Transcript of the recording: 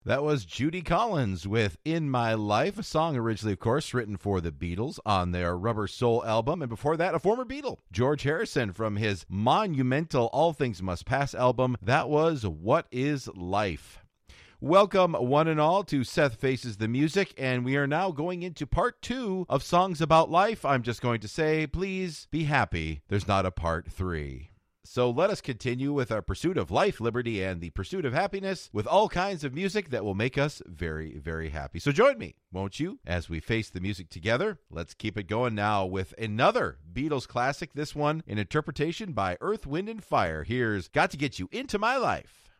That was Judy Collins with In My Life, a song originally, of course, written for the Beatles on their Rubber Soul album. And before that, a former Beatle, George Harrison, from his monumental All Things Must Pass album. That was What Is Life? Welcome, one and all, to Seth Faces the Music, and we are now going into part 2 of Songs About Life. I'm just going to say, please be happy there's not a part 3. So let us continue with our pursuit of life, liberty, and the pursuit of happiness with all kinds of music that will make us very, very happy. So join me, won't you, as we face the music together? Let's keep it going now with another Beatles classic, this one an interpretation by Earth, Wind, and Fire. Here's Got to Get You Into My Life.